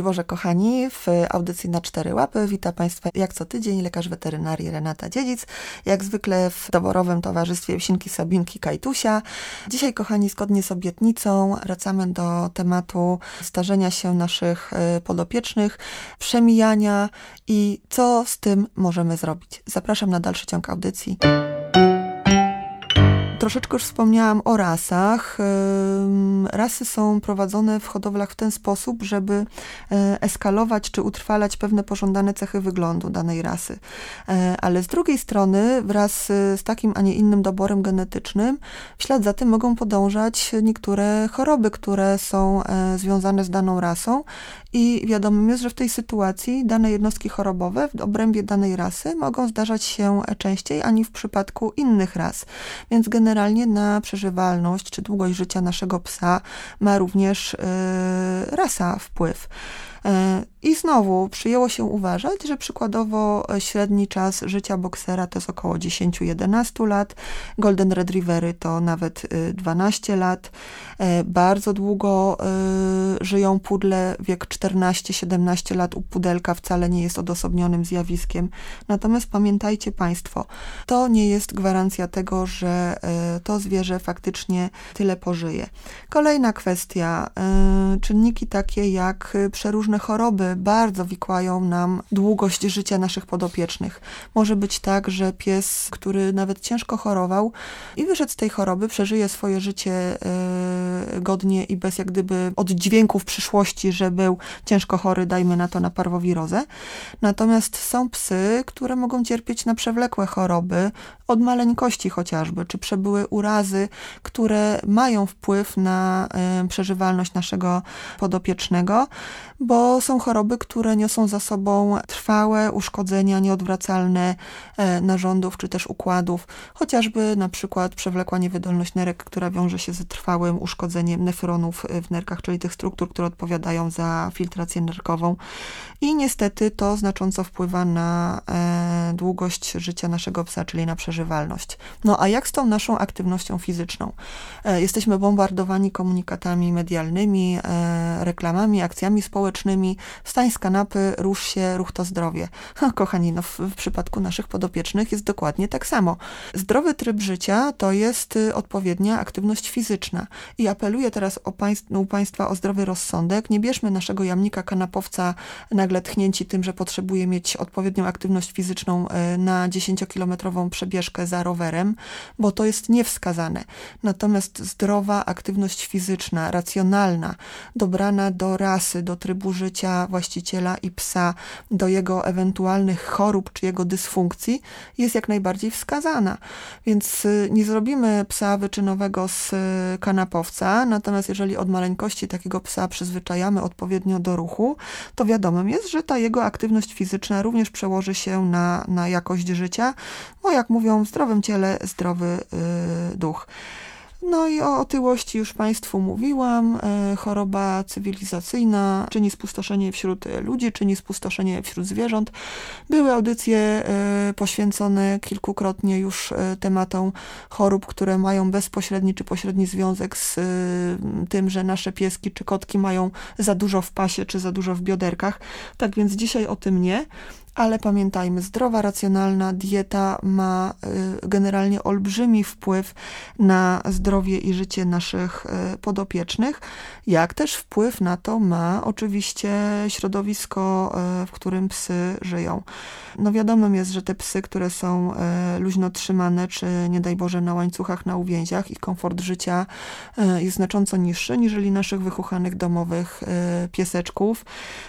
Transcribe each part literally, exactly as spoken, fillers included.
Boże, kochani, w audycji na cztery łapy wita Państwa jak co tydzień lekarz weterynarii Renata Dziedzic, jak zwykle w doborowym towarzystwie Psinki, Sabinki, Kajtusia. Dzisiaj, kochani, zgodnie z obietnicą wracamy do tematu starzenia się naszych podopiecznych, przemijania i co z tym możemy zrobić. Zapraszam na dalszy ciąg audycji. Troszeczkę już wspomniałam o rasach. Rasy są prowadzone w hodowlach w ten sposób, żeby eskalować czy utrwalać pewne pożądane cechy wyglądu danej rasy. Ale z drugiej strony wraz z takim, a nie innym doborem genetycznym w ślad za tym mogą podążać niektóre choroby, które są związane z daną rasą i wiadomo jest, że w tej sytuacji dane jednostki chorobowe w obrębie danej rasy mogą zdarzać się częściej ani w przypadku innych ras. Więc generalnie na przeżywalność czy długość życia naszego psa ma również yy, rasa wpływ. I znowu przyjęło się uważać, że przykładowo średni czas życia boksera to jest około dziesięć do jedenastu lat, golden retrievery to nawet dwanaście lat, bardzo długo żyją pudle, wiek czternaście do siedemnastu lat u pudelka wcale nie jest odosobnionym zjawiskiem. Natomiast pamiętajcie Państwo, to nie jest gwarancja tego, że to zwierzę faktycznie tyle pożyje. Kolejna kwestia, czynniki takie jak przeróżne choroby bardzo wikłają nam długość życia naszych podopiecznych. Może być tak, że pies, który nawet ciężko chorował i wyszedł z tej choroby, przeżyje swoje życie yy, godnie i bez jak gdyby oddźwięków przyszłości, że był ciężko chory, dajmy na to na parwowirozę. Natomiast są psy, które mogą cierpieć na przewlekłe choroby, od maleńkości chociażby, czy przebyły urazy, które mają wpływ na yy, przeżywalność naszego podopiecznego, bo są choroby, które niosą za sobą trwałe uszkodzenia nieodwracalne e, narządów czy też układów, chociażby na przykład przewlekła niewydolność nerek, która wiąże się z trwałym uszkodzeniem nefronów w nerkach, czyli tych struktur, które odpowiadają za filtrację nerkową. I niestety to znacząco wpływa na e, długość życia naszego psa, czyli na przeżywalność. No a jak z tą naszą aktywnością fizyczną? E, jesteśmy bombardowani komunikatami medialnymi, e, reklamami, akcjami społecznymi. Wstań z kanapy, rusz się, ruch to zdrowie. Ha, kochani, no w, w przypadku naszych podopiecznych jest dokładnie tak samo. Zdrowy tryb życia to jest y, odpowiednia aktywność fizyczna. I apeluję teraz o państw, u Państwa o zdrowy rozsądek. Nie bierzmy naszego jamnika kanapowca nagle tchnięci tym, że potrzebuje mieć odpowiednią aktywność fizyczną y, na dziesięciokilometrową przebieżkę za rowerem, bo to jest niewskazane. Natomiast zdrowa aktywność fizyczna, racjonalna, dobrana do rasy, do trybu życia właściciela i psa, do jego ewentualnych chorób czy jego dysfunkcji jest jak najbardziej wskazana. Więc nie zrobimy psa wyczynowego z kanapowca, natomiast jeżeli od maleńkości takiego psa przyzwyczajamy odpowiednio do ruchu, to wiadomym jest, że ta jego aktywność fizyczna również przełoży się na, na jakość życia, bo jak mówią, w zdrowym ciele zdrowy yy, duch. No i o otyłości już Państwu mówiłam. E, choroba cywilizacyjna czyni spustoszenie wśród ludzi, czyni spustoszenie wśród zwierząt. Były audycje e, poświęcone kilkukrotnie już e, tematom chorób, które mają bezpośredni czy pośredni związek z e, tym, że nasze pieski czy kotki mają za dużo w pasie czy za dużo w bioderkach. Tak więc dzisiaj o tym nie. Ale pamiętajmy, zdrowa, racjonalna dieta ma y, generalnie olbrzymi wpływ na zdrowie i życie naszych y, podopiecznych, jak też wpływ na to ma oczywiście środowisko, y, w którym psy żyją. No wiadomym jest, że te psy, które są y, luźno trzymane, czy nie daj Boże na łańcuchach, na uwięziach, ich komfort życia y, jest znacząco niższy niżeli naszych wychuchanych domowych y, pieseczków.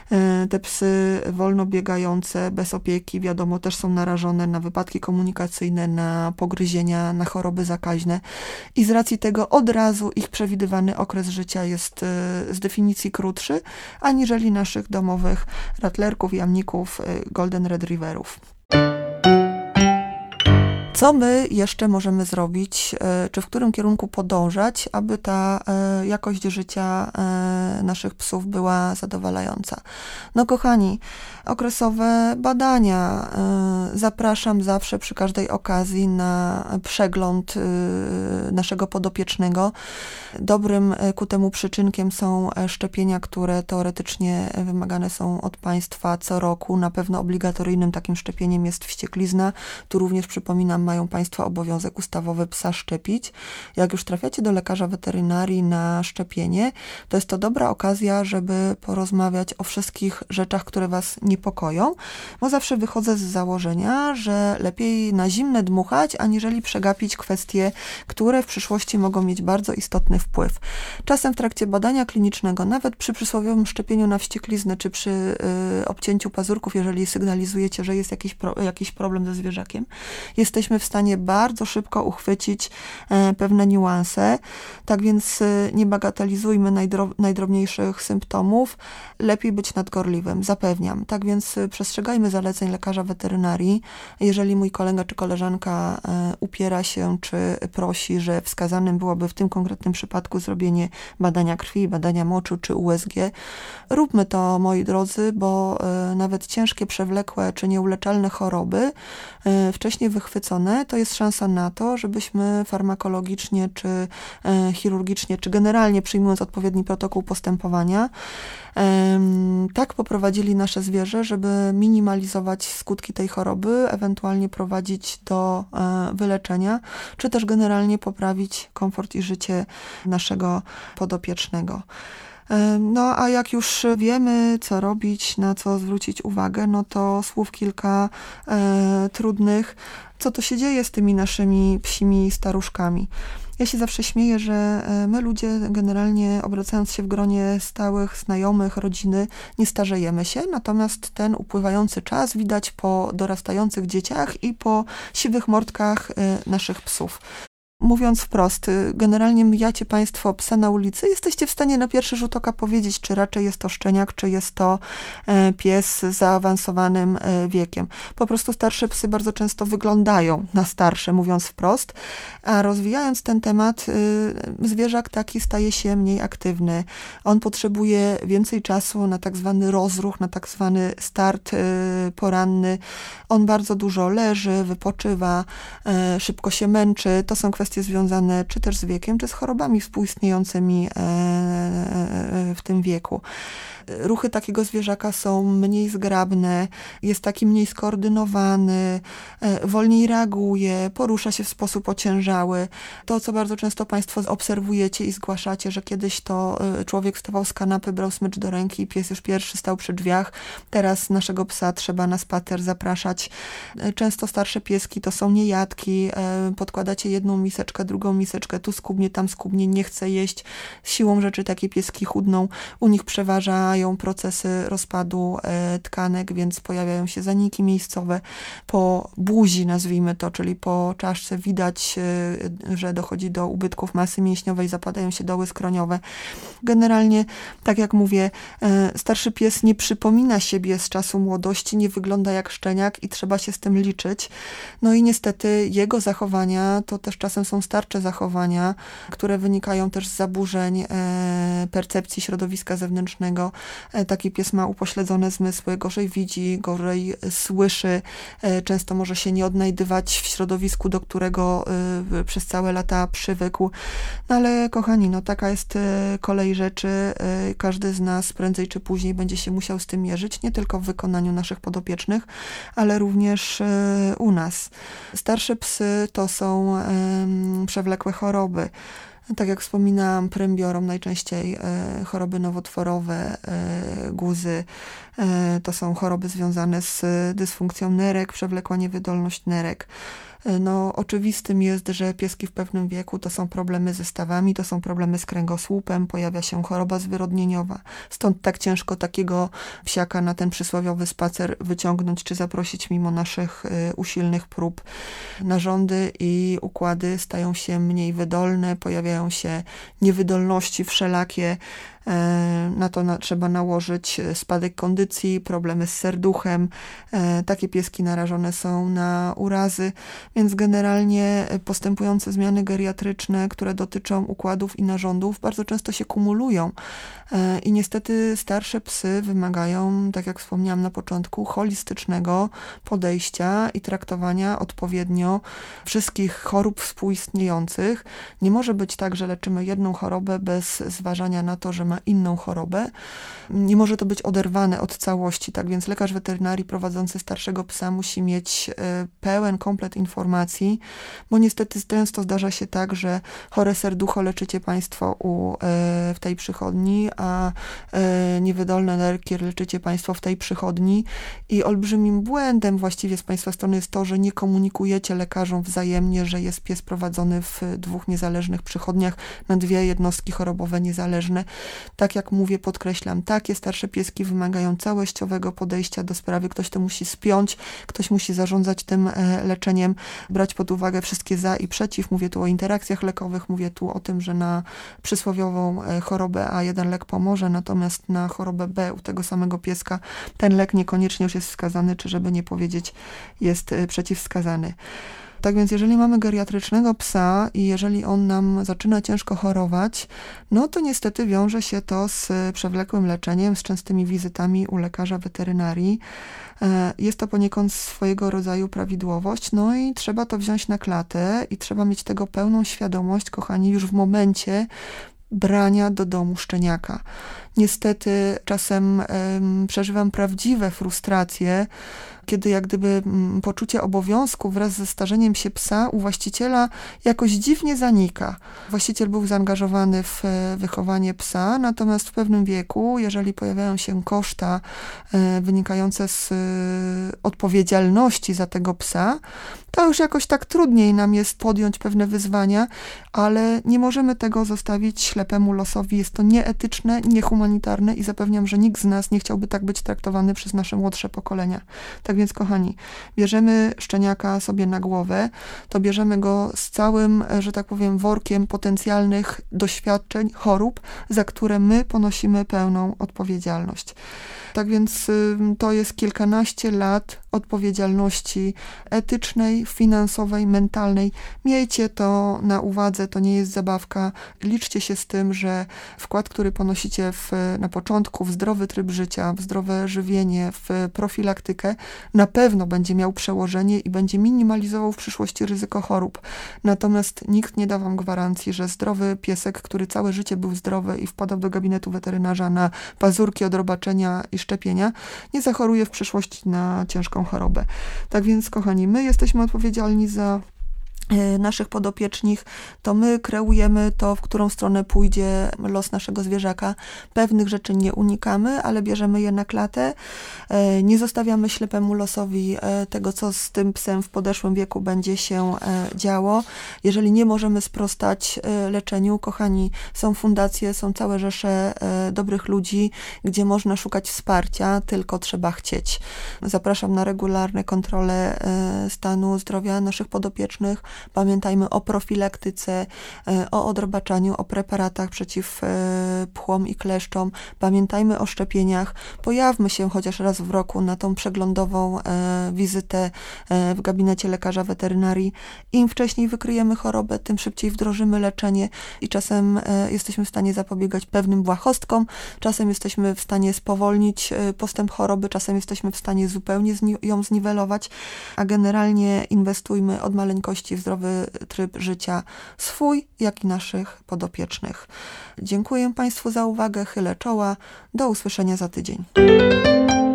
Y, te psy wolno biegające, bez opieki, wiadomo, też są narażone na wypadki komunikacyjne, na pogryzienia, na choroby zakaźne i z racji tego od razu ich przewidywany okres życia jest z definicji krótszy, aniżeli naszych domowych rattlerków, jamników, golden retrieverów. Co my jeszcze możemy zrobić, czy w którym kierunku podążać, aby ta jakość życia naszych psów była zadowalająca? No kochani, okresowe badania. Zapraszam zawsze przy każdej okazji na przegląd naszego podopiecznego. Dobrym ku temu przyczynkiem są szczepienia, które teoretycznie wymagane są od państwa co roku. Na pewno obligatoryjnym takim szczepieniem jest wścieklizna. Tu również przypominam, mają państwo obowiązek ustawowy psa szczepić. Jak już trafiacie do lekarza weterynarii na szczepienie, to jest to dobra okazja, żeby porozmawiać o wszystkich rzeczach, które was niepokoją, bo zawsze wychodzę z założenia, że lepiej na zimne dmuchać, aniżeli przegapić kwestie, które w przyszłości mogą mieć bardzo istotny wpływ. Czasem w trakcie badania klinicznego, nawet przy przysłowiowym szczepieniu na wściekliznę, czy przy y, obcięciu pazurków, jeżeli sygnalizujecie, że jest jakiś, pro, jakiś problem ze zwierzakiem, jesteśmy w stanie bardzo szybko uchwycić e, pewne niuanse. Tak więc e, nie bagatelizujmy najdro, najdrobniejszych symptomów. Lepiej być nadgorliwym, zapewniam. Tak więc e, przestrzegajmy zaleceń lekarza weterynarii. Jeżeli mój kolega czy koleżanka e, upiera się, czy prosi, że wskazanym byłoby w tym konkretnym przypadku zrobienie badania krwi, badania moczu, czy U S G, róbmy to, moi drodzy, bo e, nawet ciężkie, przewlekłe, czy nieuleczalne choroby e, wcześniej wychwycone, to jest szansa na to, żebyśmy farmakologicznie, czy e, chirurgicznie, czy generalnie przyjmując odpowiedni protokół postępowania, e, tak poprowadzili nasze zwierzę, żeby minimalizować skutki tej choroby, ewentualnie prowadzić do e, wyleczenia, czy też generalnie poprawić komfort i życie naszego podopiecznego. No a jak już wiemy, co robić, na co zwrócić uwagę, no to słów kilka e, trudnych, co to się dzieje z tymi naszymi psimi staruszkami. Ja się zawsze śmieję, że my ludzie generalnie, obracając się w gronie stałych znajomych, rodziny, nie starzejemy się, natomiast ten upływający czas widać po dorastających dzieciach i po siwych mordkach naszych psów. Mówiąc wprost, generalnie mijacie państwo psa na ulicy, jesteście w stanie na pierwszy rzut oka powiedzieć, czy raczej jest to szczeniak, czy jest to pies z zaawansowanym wiekiem. Po prostu starsze psy bardzo często wyglądają na starsze, mówiąc wprost, a rozwijając ten temat, zwierzak taki staje się mniej aktywny. On potrzebuje więcej czasu na tak zwany rozruch, na tak zwany start poranny. On bardzo dużo leży, wypoczywa, szybko się męczy. To są kwestie związane czy też z wiekiem, czy z chorobami współistniejącymi w tym wieku. Ruchy takiego zwierzaka są mniej zgrabne, jest taki mniej skoordynowany, wolniej reaguje, porusza się w sposób ociężały. To, co bardzo często państwo obserwujecie i zgłaszacie, że kiedyś to człowiek wstawał z kanapy, brał smycz do ręki i pies już pierwszy stał przy drzwiach. Teraz naszego psa trzeba na spacer zapraszać. Często starsze pieski to są niejadki, podkładacie jedną miseczkę, drugą miseczkę, tu skubnie, tam skubnie, nie chce jeść. Siłą rzeczy takie pieski chudną, u nich przeważa procesy rozpadu e, tkanek, więc pojawiają się zaniki miejscowe. Po buzi, nazwijmy to, czyli po czaszce widać, e, że dochodzi do ubytków masy mięśniowej, zapadają się doły skroniowe. Generalnie, tak jak mówię, e, starszy pies nie przypomina siebie z czasu młodości, nie wygląda jak szczeniak i trzeba się z tym liczyć. No i niestety jego zachowania to też czasem są starcze zachowania, które wynikają też z zaburzeń e, percepcji środowiska zewnętrznego. Taki pies ma upośledzone zmysły, gorzej widzi, gorzej słyszy, często może się nie odnajdywać w środowisku, do którego przez całe lata przywykł. No ale kochani, no taka jest kolej rzeczy. Każdy z nas prędzej czy później będzie się musiał z tym mierzyć, nie tylko w wykonaniu naszych podopiecznych, ale również u nas. Starsze psy to są przewlekłe choroby. Tak jak wspominałam, prym biorą najczęściej e, choroby nowotworowe, e, guzy. E, to są choroby związane z dysfunkcją nerek, przewlekła niewydolność nerek. No, oczywistym jest, że pieski w pewnym wieku to są problemy ze stawami, to są problemy z kręgosłupem, pojawia się choroba zwyrodnieniowa. Stąd tak ciężko takiego psiaka na ten przysłowiowy spacer wyciągnąć, czy zaprosić mimo naszych y, usilnych prób. Narządy i układy stają się mniej wydolne, pojawiają się niewydolności wszelakie, Na to na, trzeba nałożyć spadek kondycji, problemy z serduchem. Takie pieski narażone są na urazy, więc generalnie postępujące zmiany geriatryczne, które dotyczą układów i narządów, bardzo często się kumulują. I niestety starsze psy wymagają, tak jak wspomniałam na początku, holistycznego podejścia i traktowania odpowiednio wszystkich chorób współistniejących. Nie może być tak, że leczymy jedną chorobę bez zważania na to, że ma inną chorobę. Nie może to być oderwane od całości, tak więc lekarz weterynarii prowadzący starszego psa musi mieć pełen komplet informacji, bo niestety często zdarza się tak, że chore serducho leczycie Państwo u, w tej przychodni, a niewydolne nerki leczycie Państwo w tej przychodni i olbrzymim błędem właściwie z Państwa strony jest to, że nie komunikujecie lekarzom wzajemnie, że jest pies prowadzony w dwóch niezależnych przychodniach na dwie jednostki chorobowe niezależne. Tak jak mówię, podkreślam, takie starsze pieski wymagają całościowego podejścia do sprawy. Ktoś to musi spiąć, ktoś musi zarządzać tym leczeniem, brać pod uwagę wszystkie za i przeciw. Mówię tu o interakcjach lekowych, mówię tu o tym, że na przysłowiową chorobę A jeden lek pomoże, natomiast na chorobę B u tego samego pieska ten lek niekoniecznie już jest wskazany, czy żeby nie powiedzieć jest przeciwwskazany. Tak więc jeżeli mamy geriatrycznego psa i jeżeli on nam zaczyna ciężko chorować, no to niestety wiąże się to z przewlekłym leczeniem, z częstymi wizytami u lekarza weterynarii. Jest to poniekąd swojego rodzaju prawidłowość, no i trzeba to wziąć na klatę i trzeba mieć tego pełną świadomość, kochani, już w momencie brania do domu szczeniaka. Niestety czasem um, przeżywam prawdziwe frustracje, kiedy jak gdyby m, poczucie obowiązku wraz ze starzeniem się psa u właściciela jakoś dziwnie zanika. Właściciel był zaangażowany w e, wychowanie psa, natomiast w pewnym wieku, jeżeli pojawiają się koszta e, wynikające z e, odpowiedzialności za tego psa, to już jakoś tak trudniej nam jest podjąć pewne wyzwania, ale nie możemy tego zostawić ślepemu losowi. Jest to nieetyczne, niehumanitarne i zapewniam, że nikt z nas nie chciałby tak być traktowany przez nasze młodsze pokolenia. Tak więc, kochani, bierzemy szczeniaka sobie na głowę, to bierzemy go z całym, że tak powiem, workiem potencjalnych doświadczeń, chorób, za które my ponosimy pełną odpowiedzialność. Tak więc to jest kilkanaście lat odpowiedzialności etycznej, finansowej, mentalnej. Miejcie to na uwadze, to nie jest zabawka. Liczcie się z tym, że wkład, który ponosicie w, na początku w zdrowy tryb życia, w zdrowe żywienie, w profilaktykę, na pewno będzie miał przełożenie i będzie minimalizował w przyszłości ryzyko chorób. Natomiast nikt nie da wam gwarancji, że zdrowy piesek, który całe życie był zdrowy i wpadał do gabinetu weterynarza na pazurki, odrobaczenia i szczepienia, nie zachoruje w przyszłości na ciężką chorobę. Tak więc, kochani, my jesteśmy odpowiedzialni za naszych podopiecznych, to my kreujemy to, w którą stronę pójdzie los naszego zwierzaka. Pewnych rzeczy nie unikamy, ale bierzemy je na klatę. Nie zostawiamy ślepemu losowi tego, co z tym psem w podeszłym wieku będzie się działo. Jeżeli nie możemy sprostać leczeniu, kochani, są fundacje, są całe rzesze dobrych ludzi, gdzie można szukać wsparcia, tylko trzeba chcieć. Zapraszam na regularne kontrole stanu zdrowia naszych podopiecznych. Pamiętajmy o profilaktyce, o odrobaczaniu, o preparatach przeciw pchłom i kleszczom. Pamiętajmy o szczepieniach. Pojawmy się chociaż raz w roku na tą przeglądową wizytę w gabinecie lekarza weterynarii. Im wcześniej wykryjemy chorobę, tym szybciej wdrożymy leczenie i czasem jesteśmy w stanie zapobiegać pewnym błahostkom, czasem jesteśmy w stanie spowolnić postęp choroby, czasem jesteśmy w stanie zupełnie ją zniwelować, a generalnie inwestujmy od maleńkości w zdrowy tryb życia swój, jak i naszych podopiecznych. Dziękuję Państwu za uwagę, chylę czoła. Do usłyszenia za tydzień.